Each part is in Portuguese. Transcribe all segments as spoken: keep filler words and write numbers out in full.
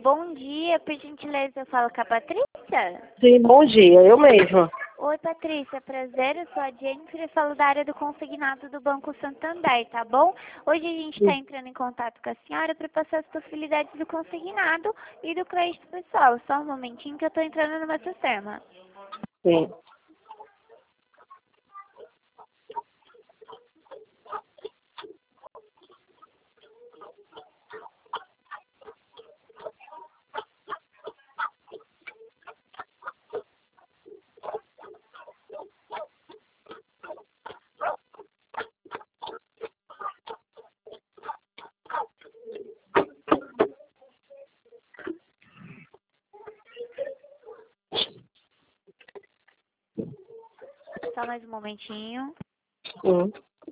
bom dia, por gentileza, eu falo com a Patrícia? Sim, bom dia, eu mesma. Oi, Patrícia, prazer, eu sou a Jennifer e falo da área do consignado do Banco Santander, tá bom? Hoje a gente está entrando em contato com a senhora para passar as possibilidades do consignado e do crédito pessoal. Só um momentinho que eu estou entrando no meu sistema. Sim. Só mais um momentinho. Sim.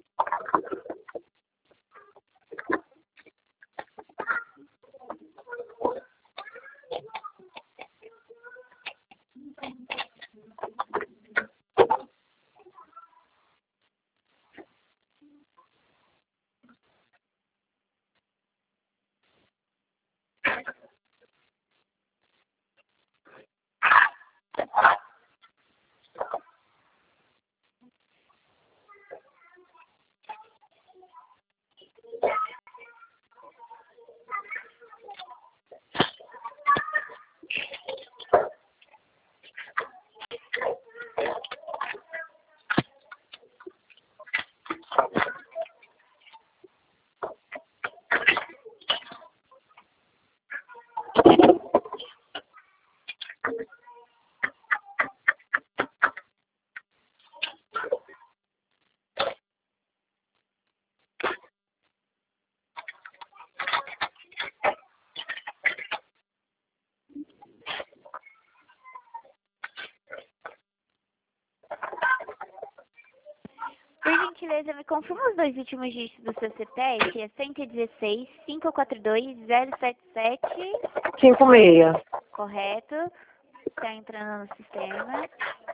Por gentileza, me confirma os dois últimos dígitos do seu C P F, é cento e dezesseis, quinhentos e quarenta e dois, zero sete sete, Cinco meia. correto? Está entrando no sistema.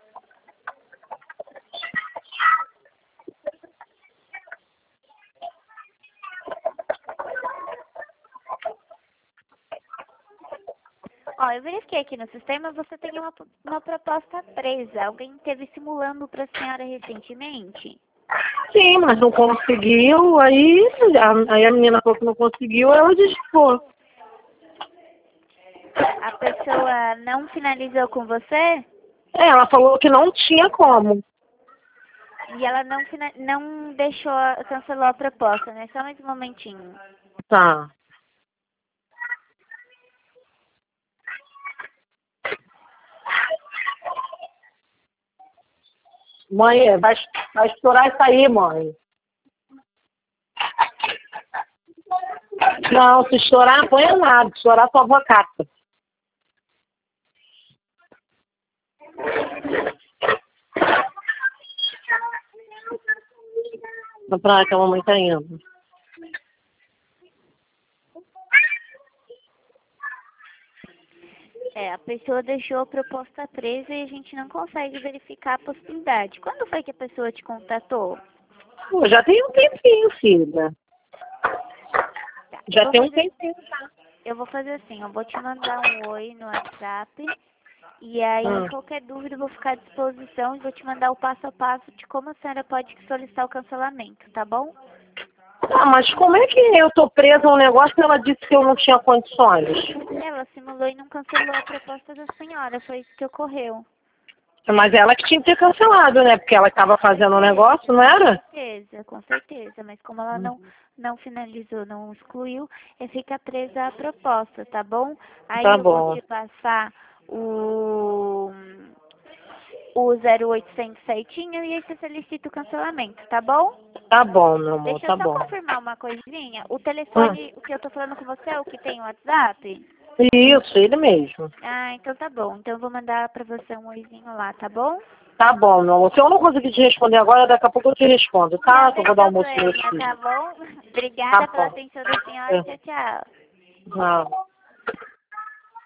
Ó, eu verifiquei aqui no sistema, você tem uma, uma proposta presa. Alguém esteve simulando para a senhora recentemente? Sim, mas não conseguiu, aí a, aí a menina falou que não conseguiu, ela dispôs. A pessoa não finalizou com você? É, ela falou que não tinha como. E ela não, fina- não deixou, cancelou a proposta, né? Só mais um momentinho. Tá. Mãe, vai, vai estourar isso aí, mãe. Não, se estourar, põe nada. Se estourar, só avó cata. Pra praia que a mamãe tá indo. É, a pessoa deixou a proposta presa e a gente não consegue verificar a possibilidade. Quando foi que a pessoa te contatou? Pô, já tem um tempinho, filha. Tá, eu Já vou tem um fazer, tempinho. eu vou fazer assim, eu vou te mandar um oi no WhatsApp. E aí, Hum. qualquer dúvida, eu vou ficar à disposição e vou te mandar o passo a passo de como a senhora pode solicitar o cancelamento, tá bom? Ah, mas como é que eu tô presa a um negócio e ela disse que eu não tinha condições? Ela simulou e não cancelou a proposta da senhora, foi isso que ocorreu. Mas ela que tinha que ter cancelado, né? Porque ela estava fazendo o negócio, não era? Com certeza, com certeza, mas como ela não, não finalizou, não excluiu, é, fica presa a proposta, tá bom? Aí Tá eu vou bom. te passar o, o zero oitocentos certinho e aí você solicita o cancelamento, tá bom? Tá bom, meu amor, Deixa eu tá só bom. confirmar uma coisinha. O Hum. telefone, o que eu tô falando com você é o que tem o WhatsApp? Isso, ele mesmo. Ah, então tá bom. Então eu vou mandar pra você um oizinho lá, tá bom? Tá bom, meu amor. Se eu não conseguir te responder agora, daqui a pouco eu te respondo, tá? Não Que eu tem vou dar almoço pro meu problema, filho. tá bom? Tá Obrigada pela bom. atenção da senhora. É. Tchau, tchau. Não.